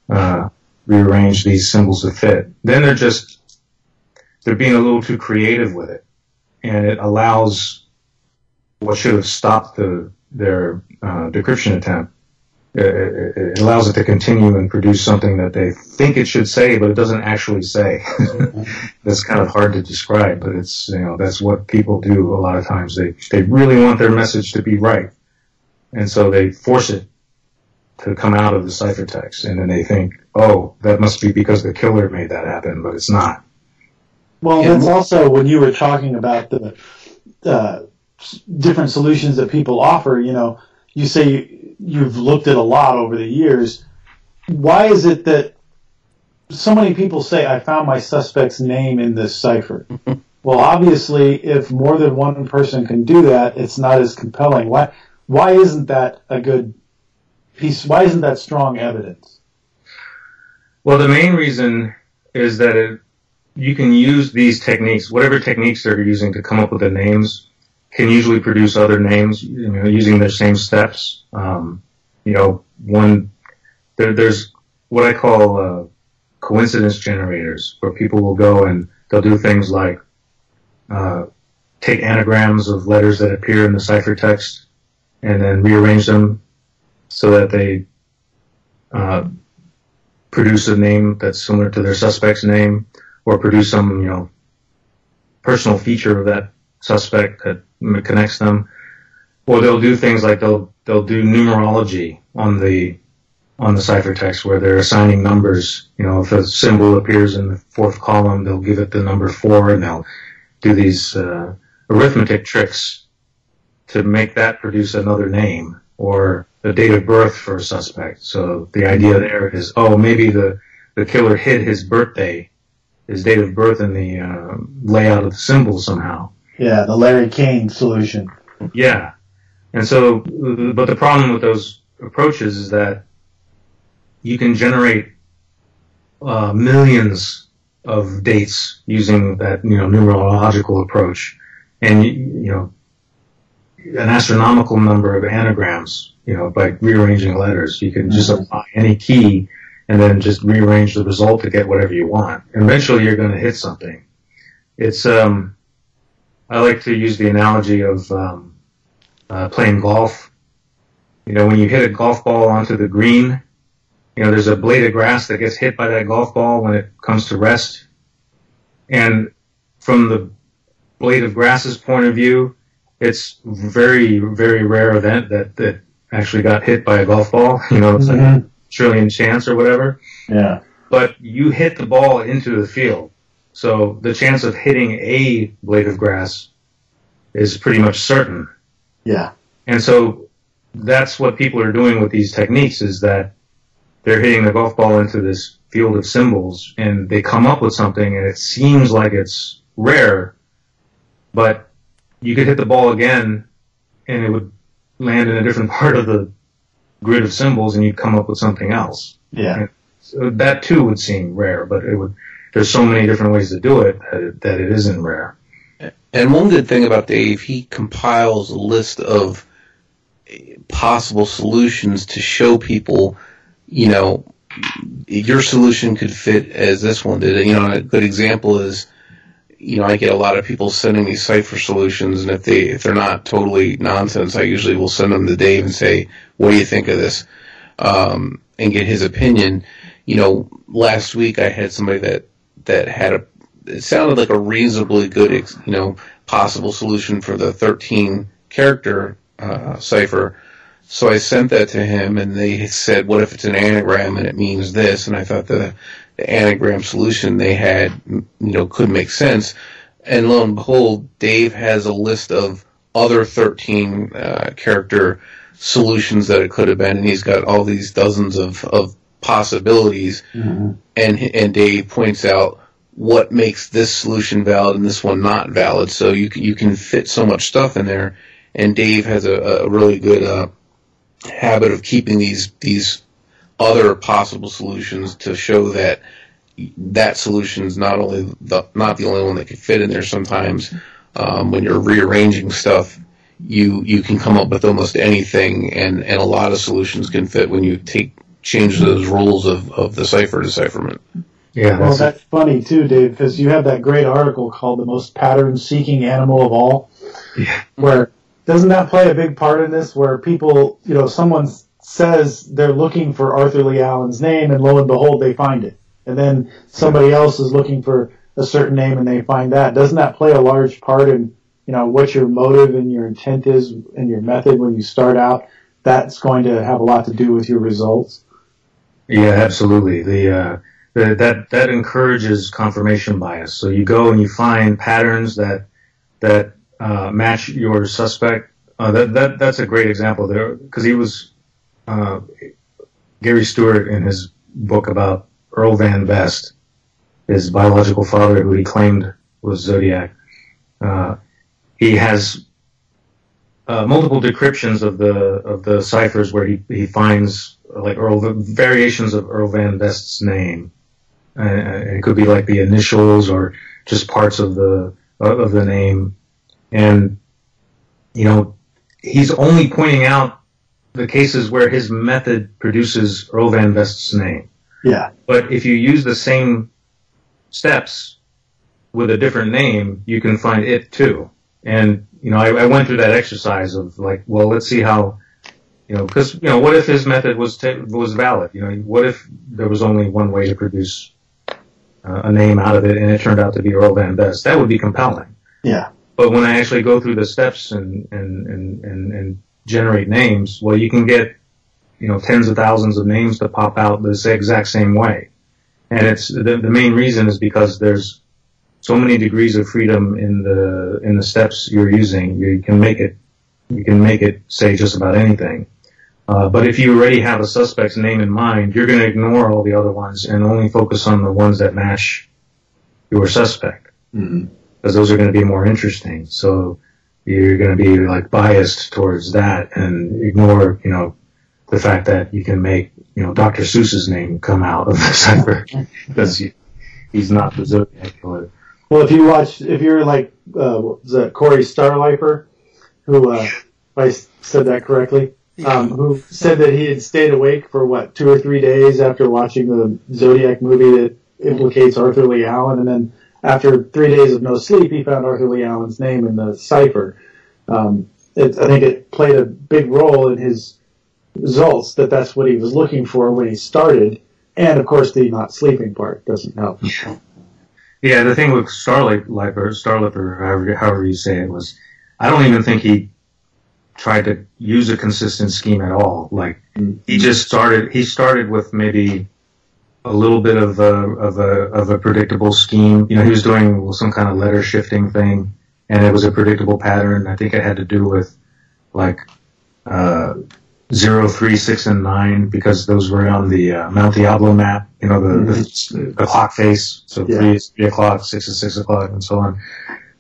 uh, rearrange these symbols to fit. Then they're just, they're being a little too creative with it. And it allows what should have stopped the, their uh, decryption attempt. It, it, it allows it to continue and produce something that they think it should say, but it doesn't actually say. That's kind of hard to describe, but it's, you know, that's what people do a lot of times. They, they really want their message to be right. And so they force it to come out of the ciphertext. And then they think, oh, that must be because the killer made that happen, but it's not. Well, that's also when you were talking about the uh, different solutions that people offer, you know, you say you've looked at a lot over the years. Why is it that so many people say, I found my suspect's name in this cipher? Well, obviously, if more than one person can do that, it's not as compelling. Why, why isn't that a good piece? Why isn't that strong evidence? Well, the main reason is that it, you can use these techniques, whatever techniques they're using to come up with the names, can usually produce other names, you know, using their same steps. Um, you know, one, there, there's what I call uh, coincidence generators, where people will go and they'll do things like uh, take anagrams of letters that appear in the ciphertext and then rearrange them so that they uh, produce a name that's similar to their suspect's name, or produce some, you know, personal feature of that suspect that connects them. Or they'll do things like they'll they'll do numerology on the on the ciphertext, where they're assigning numbers. You know, if a symbol appears in the fourth column, they'll give it the number four, and they'll do these uh, arithmetic tricks to make that produce another name or the date of birth for a suspect. So the idea there is, oh, maybe the the killer hid his birthday, his date of birth, in the uh, layout of the symbol somehow. Yeah, the Larry King solution. Yeah. And so, but the problem with those approaches is that you can generate uh, millions of dates using that, you know, numerological approach, and, you know, an astronomical number of anagrams, you know, by rearranging letters. You can just apply any key and then just rearrange the result to get whatever you want. And eventually you're going to hit something. It's, um, I like to use the analogy of um, uh, playing golf. You know, when you hit a golf ball onto the green, you know, there's a blade of grass that gets hit by that golf ball when it comes to rest. And from the blade of grass's point of view, it's very, very rare event that, that actually got hit by a golf ball. You know, it's mm-hmm. like a trillion chance or whatever. Yeah. But you hit the ball into the field. So the chance of hitting a blade of grass is pretty much certain. Yeah. And so that's what people are doing with these techniques, is that they're hitting the golf ball into this field of symbols, and they come up with something, and it seems like it's rare, but you could hit the ball again, and it would land in a different part of the grid of symbols, and you'd come up with something else. Yeah. And so that too would seem rare, but it would. There's so many different ways to do it that, it that it isn't rare. And one good thing about Dave, he compiles a list of possible solutions to show people, you know, your solution could fit as this one did. You know, a good example is, you know, I get a lot of people sending me cipher solutions, and if they if they're not totally nonsense, I usually will send them to Dave and say, "What do you think of this?" Um, and get his opinion. You know, last week I had somebody that that had a it sounded like a reasonably good, you know, possible solution for the thirteen character uh, cipher. So I sent that to him, and they said, "What if it's an anagram and it means this?" And I thought the, the anagram solution they had, you know, could make sense. And lo and behold, Dave has a list of other thirteen uh, character solutions that it could have been, and he's got all these dozens of, of possibilities. Mm-hmm. And and Dave points out what makes this solution valid and this one not valid. So you can, you can fit so much stuff in there. And Dave has a, a really good uh, habit of keeping these these other possible solutions to show that that solution is not only the not the only one that can fit in there. Sometimes um, when you're rearranging stuff, you you can come up with almost anything, and, and a lot of solutions can fit when you take change those rules of, of the cipher decipherment. Yeah, well, that's, that's funny too, Dave, because you have that great article called "The Most Pattern-Seeking Animal of All," yeah. where doesn't that play a big part in this? Where people, you know, someone says they're looking for Arthur Lee Allen's name, and lo and behold, they find it, and then somebody else is looking for a certain name, and they find that. Doesn't that play a large part in, you know, what your motive and your intent is and your method when you start out? That's going to have a lot to do with your results. Yeah, absolutely. The uh, the, that that encourages confirmation bias. So you go and you find patterns that that uh, match your suspect. Uh, that that that's a great example there, because he was uh, Gary Stewart in his book about Earl Van Vest, his biological father, who he claimed was Zodiac. Uh, he has uh, multiple decryptions of the of the ciphers where he he finds like Earl variations of Earl Van Vest's name. Uh, it could be like the initials or just parts of the of the name, and you know he's only pointing out the cases where his method produces Earl Van Vest's name. Yeah. But if you use the same steps with a different name, you can find it too. And you know, I, I went through that exercise of like, well, let's see how, you know, because you know, what if his method was t- was valid? You know, what if there was only one way to produce uh, a name out of it, and it turned out to be Earl Van Vest? That would be compelling. Yeah. But when I actually go through the steps and and and and, and generate names, well, you can get, you know, tens of thousands of names to pop out the exact same way. And it's the, the main reason is because there's so many degrees of freedom in the in the steps you're using. You can make it you can make it say just about anything. Uh, but if you already have a suspect's name in mind, you're going to ignore all the other ones and only focus on the ones that match your suspect, because mm-hmm. those are going to be more interesting. So you're going to be like biased towards that and ignore, you know, the fact that you can make, you know, Doctor Seuss's name come out of the cipher because he, he's not the Zodiac killer. Well, if you watch, if you're like, uh, was that Corey Starlifer, who, uh, if I said that correctly, um, who said that he had stayed awake for what, two or three days after watching the Zodiac movie that implicates Arthur Lee Allen, and then after three days of no sleep, he found Arthur Lee Allen's name in the cipher. Um, it, I think it played a big role in his results, that that's what he was looking for when he started, and of course the not sleeping part doesn't help. Yeah, the thing with Starlight, or Starlipper, however, however you say it, was I don't even think he tried to use a consistent scheme at all. Like he just started. He started with maybe a little bit of a of a of a predictable scheme. You know, he was doing some kind of letter shifting thing, and it was a predictable pattern. I think it had to do with like uh, zero, three, six, and nine, because those were on the uh, Mount Diablo map. You know, the mm-hmm. the, the clock face. So yeah. three is three o'clock, six is six o'clock, and so on.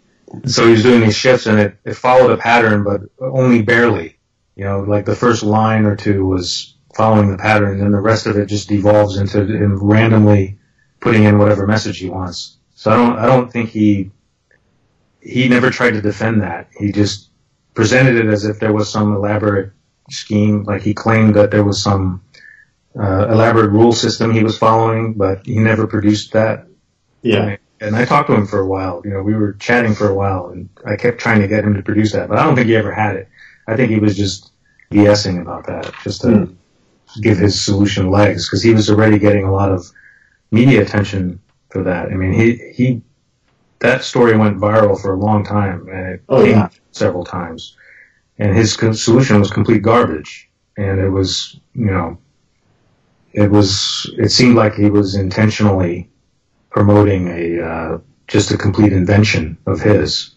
So he was doing these shifts, and it, it followed a pattern, but only barely. You know, like the first line or two was following the pattern, and then the rest of it just devolves into him randomly putting in whatever message he wants. So I don't, I don't think he, he never tried to defend that. He just presented it as if there was some elaborate scheme, like he claimed that there was some uh, elaborate rule system he was following, but he never produced that. Yeah. And I talked to him for a while. You know, we were chatting for a while, and I kept trying to get him to produce that, but I don't think he ever had it. I think he was just BSing about that, just to mm. give his solution legs, because he was already getting a lot of media attention for that. I mean, he he that story went viral for a long time, and it oh, came yeah. several times. And his solution was complete garbage, and it was, you know, it was. It seemed like he was intentionally promoting a uh, just a complete invention of his.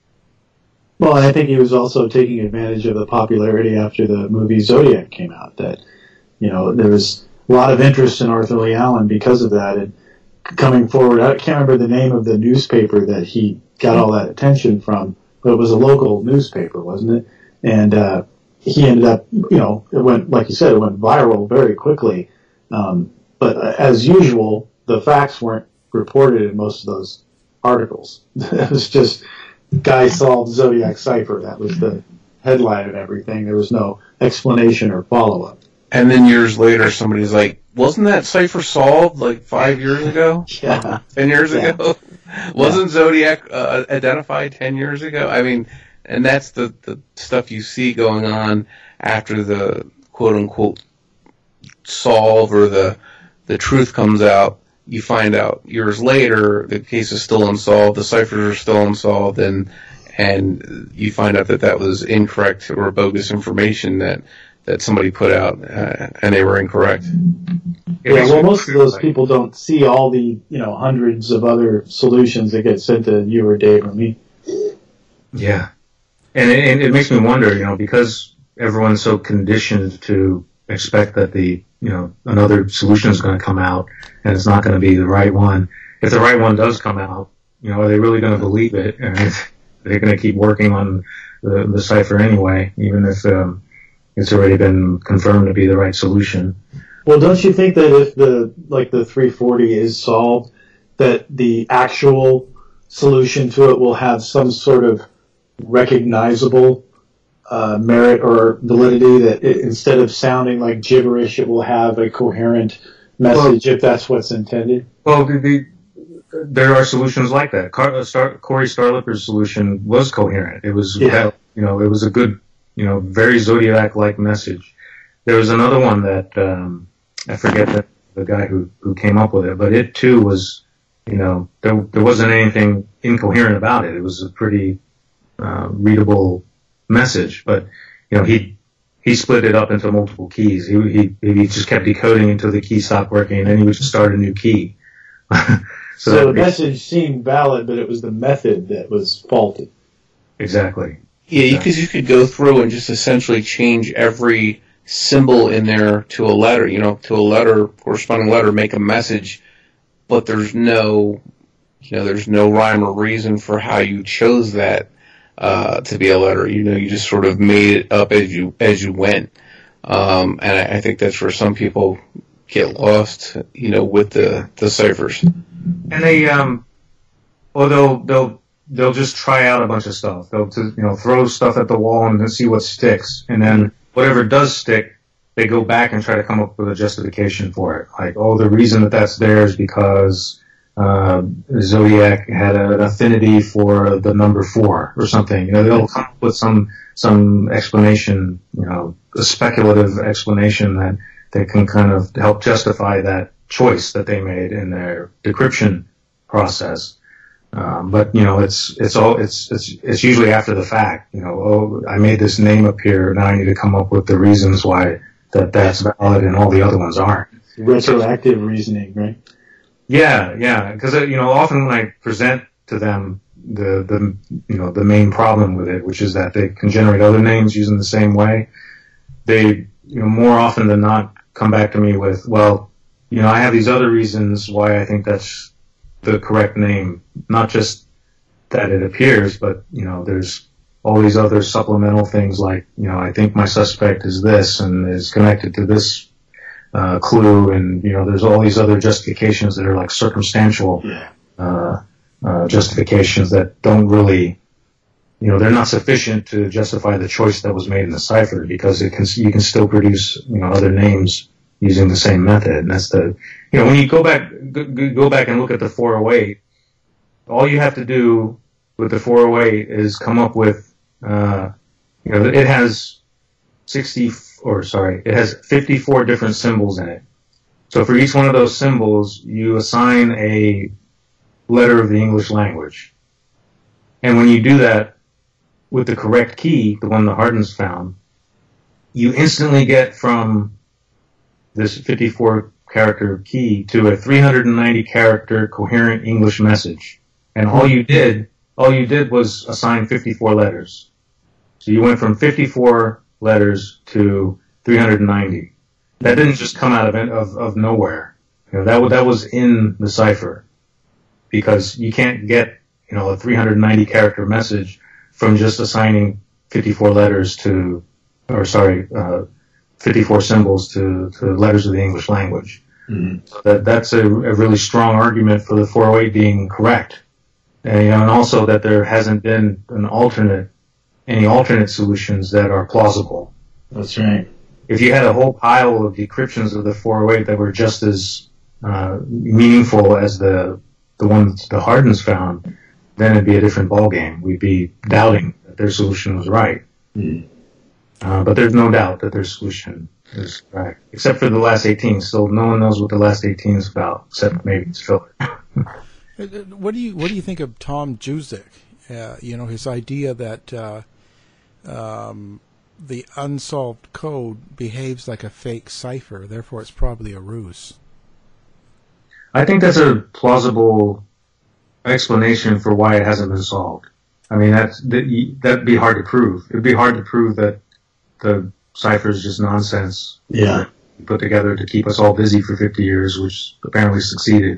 Well, and I think he was also taking advantage of the popularity after the movie Zodiac came out. That, you know, there was a lot of interest in Arthur Lee Allen because of that. And coming forward, I can't remember the name of the newspaper that he got all that attention from, but it was a local newspaper, wasn't it? And uh, he ended up, you know, it went, like you said, it went viral very quickly. Um, but uh, as usual, the facts weren't reported in most of those articles. It was just, guy solved Zodiac cipher. That was the headline and everything. There was no explanation or follow-up. and then years later somebody's like, wasn't that cipher solved like five years ago? Yeah. Ten years Yeah. ago? Wasn't yeah. Zodiac uh, identified ten years ago? I mean, and that's the, the stuff you see going on after the quote-unquote solve or the the truth comes out. You find out years later the case is still unsolved, the ciphers are still unsolved, and and you find out that that was incorrect or bogus information that, that somebody put out, uh, and they were incorrect. Yeah, well, most of those people don't see all the, you know, hundreds of other solutions that get sent to you or Dave or me. Yeah. And it, and it makes me wonder, you know, because everyone's so conditioned to expect that the, you know, another solution is going to come out and it's not going to be the right one. If the right one does come out, you know, are they really going to believe it? And they're going to keep working on the, the cipher anyway, even if um, it's already been confirmed to be the right solution. Well, don't you think that if the, like the three forty is solved, that the actual solution to it will have some sort of recognizable uh, merit or validity, that it, instead of sounding like gibberish, it will have a coherent message, well, if that's what's intended? Well, the, the, there are solutions like that. Car, Star, Corey Starlipper's solution was coherent. It was, yeah. you know, it was a good, you know, very Zodiac-like message. There was another one that, um, I forget the, the guy who, who came up with it, but it too was, you know, there, there wasn't anything incoherent about it. It was a pretty, uh, readable message, but, you know, he, he split it up into multiple keys. He, he, he just kept decoding until the key stopped working, and then he would just start a new key. So, so the message seemed valid, but it was the method that was faulty. Exactly. Yeah, because you, you could go through and just essentially change every symbol in there to a letter, you know, to a letter, corresponding letter, make a message, but there's no, you know, there's no rhyme or reason for how you chose that uh, to be a letter. You know, you just sort of made it up as you as you went, um, and I, I think that's where some people get lost, you know, with the the ciphers. And they, um, well, they'll they'll they'll just try out a bunch of stuff. They'll you know throw stuff at the wall and see what sticks, and then whatever does stick, they go back and try to come up with a justification for it. Like, oh, the reason that that's there is because uh, Zodiac had an affinity for the number four or something. You know, they'll come up with some some explanation, you know, a speculative explanation that that can kind of help justify that choice that they made in their decryption process. Um, but you know, it's it's all it's it's it's usually after the fact. You know, oh, I made this name appear. Now I need to come up with the reasons why that that's valid and all the other ones aren't. Retroactive so, reasoning, right? Yeah, yeah. Because you know, often when I present to them the the you know the main problem with it, which is that they can generate other names using the same way, they you know more often than not come back to me with, well, you know, I have these other reasons why I think that's the correct name. Not just that it appears, but, you know, there's all these other supplemental things like, you know, I think my suspect is this and is connected to this uh, clue, and, you know, there's all these other justifications that are like circumstantial uh, uh, justifications that don't really, you know, they're not sufficient to justify the choice that was made in the cipher, because it can you can still produce, you know, other names using the same method. And that's the, you know, when you go back go, go back and look at the four oh eight, all you have to do with the four oh eight is come up with, uh, you know, it has sixty, or sorry, it has fifty-four different symbols in it. So for each one of those symbols, you assign a letter of the English language. And when you do that with the correct key, the one that Hardin's found, you instantly get from this fifty-four character key to a three hundred ninety character coherent English message. And all you did, all you did was assign fifty-four letters. So you went from fifty-four letters to three hundred ninety. That didn't just come out of of, of nowhere. You know, that that was in the cipher, because you can't get, you know, a three hundred ninety character message from just assigning fifty-four letters to, or sorry, uh, fifty-four symbols to, to letters of the English language. Mm-hmm. So that that's a, a really strong argument for the four oh eight being correct. And, you know, and also that there hasn't been an alternate, any alternate solutions that are plausible. That's right. if you had a whole pile of decryptions of the four oh eight that were just as uh, meaningful as the the ones the Hardens found, then it'd be a different ballgame. We'd be doubting that their solution was right. Mm. Uh, but there's no doubt that their solution is right, except for the last eighteen. So no one knows what the last eighteen is about, except maybe it's filler. What do you What do you think of Tom Juzik? Uh, you know, his idea that uh, um, the unsolved code behaves like a fake cipher, therefore it's probably a ruse. I think that's a plausible explanation for why it hasn't been solved. I mean, that's, that, that'd be hard to prove. It'd be hard to prove that the cipher is just nonsense. Yeah. Put together to keep us all busy for fifty years, which apparently succeeded.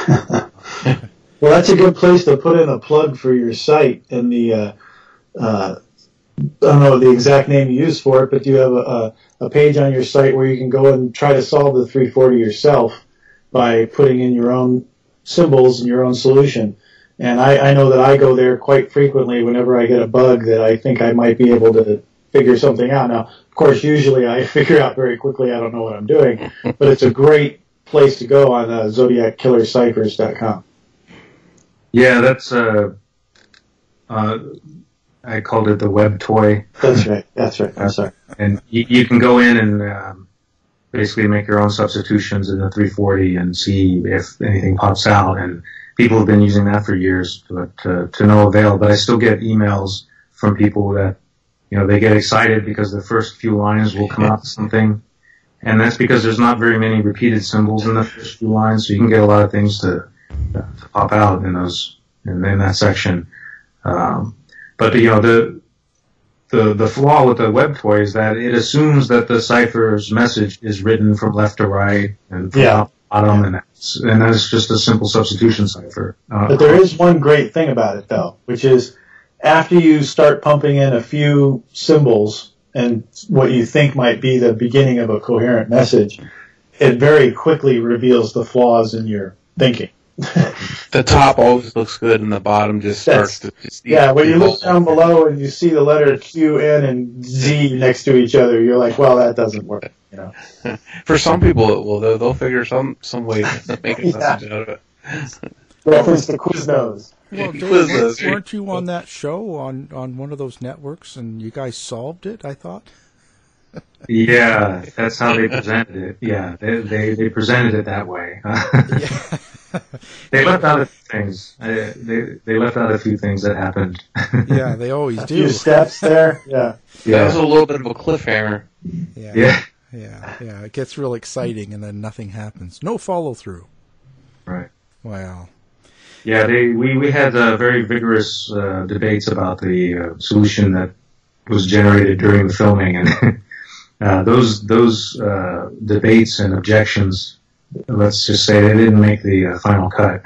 Well, that's a good place to put in a plug for your site and the, uh, uh, I don't know the exact name you use for it, but you have a, a, a page on your site where you can go and try to solve the three forty yourself by putting in your own symbols and your own solution. And I, I know that I go there quite frequently whenever I get a bug that I think I might be able to figure something out. Now, of course, usually I figure out very quickly I don't know what I'm doing, but it's a great place to go on uh, Zodiac Killer Ciphers dot com. Yeah, that's, uh, uh, I called it the web toy. That's right, that's right, I'm sorry. And you, you can go in and um, basically make your own substitutions in the three forty and see if anything pops out. And people have been using that for years, but uh, to no avail. But I still get emails from people that, you know, they get excited because the first few lines will come out to something. And that's because there's not very many repeated symbols in the first few lines, so you can get a lot of things to, to pop out in those in, in that section. Um, but you know, the the the flaw with the web toy is that it assumes that the cipher's message is written from left to right and from yeah. top to bottom, and that's and that's just a simple substitution cipher. Uh, but there is one great thing about it, though, which is after you start pumping in a few symbols and what you think might be the beginning of a coherent message, it very quickly reveals the flaws in your thinking. The top always looks good and the bottom just starts That's, to... Just yeah, when you look down below and you see the letter Q, N, and Z next to each other, you're like, well, that doesn't work. You know. For some people, it will. They'll, they'll figure some, some way to make a message yeah. out of it. Reference to Quiznos. Well, Dave, weren't you on that show on, on one of those networks and you guys solved it, I thought? Yeah, that's how they presented it. Yeah, they they, they presented it that way. yeah. They left out a few things. They, they they left out a few things that happened. Yeah, they always a do. Few steps there. Yeah. Yeah. That was a little bit of a cliffhanger. Yeah. Yeah. Yeah. Yeah. It gets real exciting and then nothing happens. No follow through. Right. Wow. Yeah, they we we had uh, very vigorous uh, debates about the uh, solution that was generated during the filming, and uh, those those uh, debates and objections, let's just say, they didn't make the uh, final cut.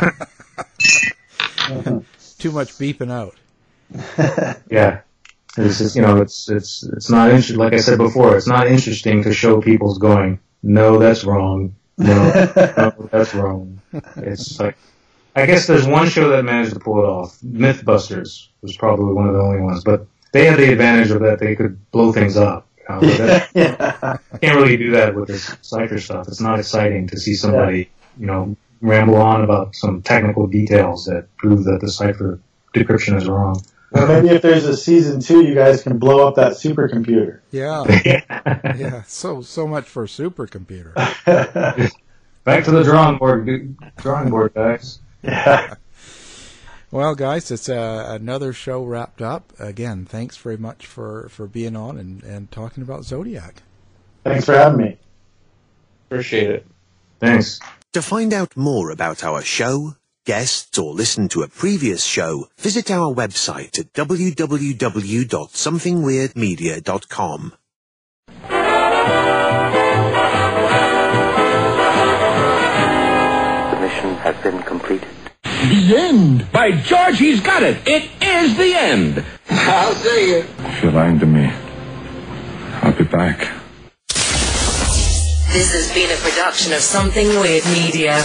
Too much beeping out. Yeah, it's just, you know, it's it's it's not interesting. Like I said before, it's not interesting to show people's going, no, that's wrong. No, no, that's wrong. It's like, I guess there's one show that managed to pull it off. Mythbusters was probably one of the only ones, but they had the advantage of that they could blow things up. You know, that, yeah. You can't really do that with this cipher stuff. It's not exciting to see somebody, yeah. you know, ramble on about some technical details that prove that the cipher decryption is wrong. Well, maybe if there's a season two, you guys can blow up that supercomputer. Yeah. Yeah. So so much for supercomputer. Back to the drawing board, drawing board, guys. Yeah. Well, guys, it's uh, another show wrapped up. Again, thanks very much for, for being on and, and talking about Zodiac. Thanks for having me. Appreciate it. Thanks. To find out more about our show, guests, or listen to a previous show, visit our website at w w w dot something weird media dot com. The mission has been completed. The end! By George, he's got it! It is the end! I'll see you. If you're lying to me, I'll be back. This has been a production of Something Weird Media.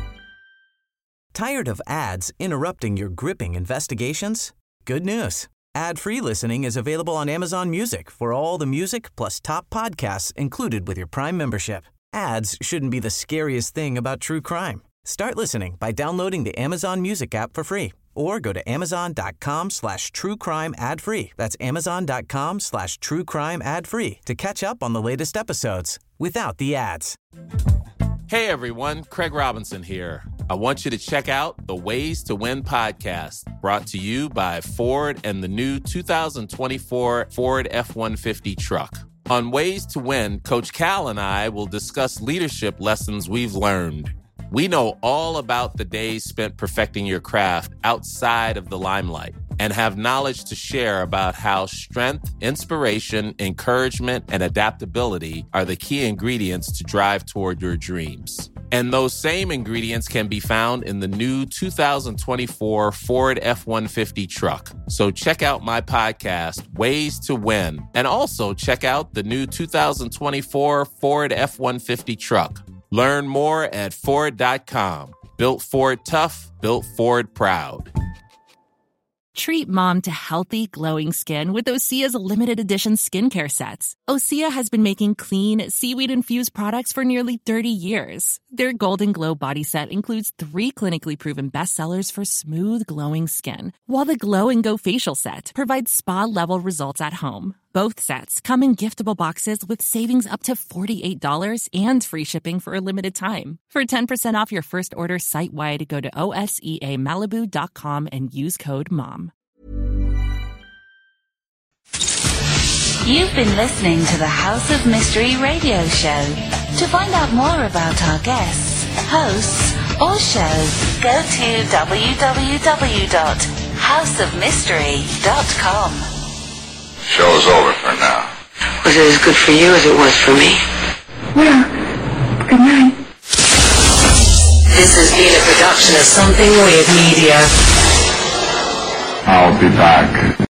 Tired of ads interrupting your gripping investigations? Good news. Ad-free listening is available on Amazon Music for all the music plus top podcasts included with your Prime membership. Ads shouldn't be the scariest thing about true crime. Start listening by downloading the Amazon Music app for free or go to amazon.com slash true crime ad free. That's amazon.com slash true crime ad free to catch up on the latest episodes without the ads. Hey everyone, Craig Robinson here. I want you to check out the Ways to Win podcast, brought to you by Ford and the new two thousand twenty-four Ford F one fifty truck. On Ways to Win, Coach Cal and I will discuss leadership lessons we've learned. We know all about the days spent perfecting your craft outside of the limelight and have knowledge to share about how strength, inspiration, encouragement, and adaptability are the key ingredients to drive toward your dreams. And those same ingredients can be found in the new two thousand twenty-four Ford F one fifty truck. So check out my podcast, Ways to Win, and also check out the new two thousand twenty-four Ford F one fifty truck. Learn more at Ford dot com. Built Ford tough, built Ford proud. Treat mom to healthy, glowing skin with Osea's limited edition skincare sets. Osea has been making clean, seaweed-infused products for nearly thirty years. Their Golden Glow body set includes three clinically proven bestsellers for smooth, glowing skin, while the Glow and Go facial set provides spa-level results at home. Both sets come in giftable boxes with savings up to forty-eight dollars and free shipping for a limited time. For ten percent off your first order site-wide, go to O S E A Malibu dot com and use code MOM. You've been listening to the House of Mystery radio show. To find out more about our guests, hosts, or shows, go to w w w dot house of mystery dot com. Show's over for now. Was it as good for you as it was for me? Well, good night. This has been a production of Something Weird Media. I'll be back.